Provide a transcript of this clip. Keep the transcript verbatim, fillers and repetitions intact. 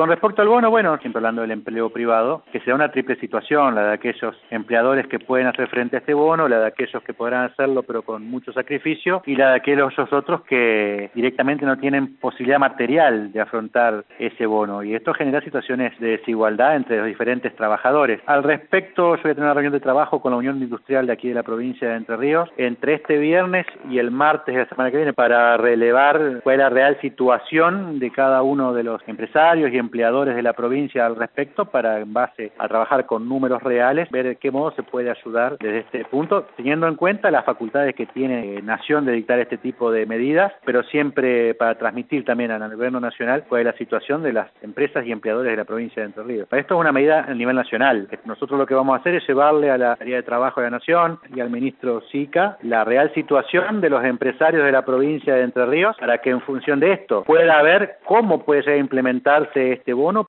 con respecto al bono, bueno, siempre hablando del empleo privado, que sea una triple situación, la de aquellos empleadores que pueden hacer frente a este bono, la de aquellos que podrán hacerlo pero con mucho sacrificio, y la de aquellos otros que directamente no tienen posibilidad material de afrontar ese bono. Y esto genera situaciones de desigualdad entre los diferentes trabajadores. Al respecto, yo voy a tener una reunión de trabajo con la Unión Industrial de aquí de la provincia de Entre Ríos entre este viernes y el martes de la semana que viene para relevar cuál es la real situación de cada uno de los empresarios y empleadores de la provincia al respecto, para en base a trabajar con números reales, ver de qué modo se puede ayudar desde este punto, teniendo en cuenta las facultades que tiene Nación de dictar este tipo de medidas, pero siempre para transmitir también al gobierno nacional cuál es la situación de las empresas y empleadores de la provincia de Entre Ríos. Esto es una medida a nivel nacional. Nosotros lo que vamos a hacer es llevarle a la Secretaría de Trabajo de la Nación y al ministro Sica la real situación de los empresarios de la provincia de Entre Ríos, para que en función de esto pueda ver cómo puede implementarse este bono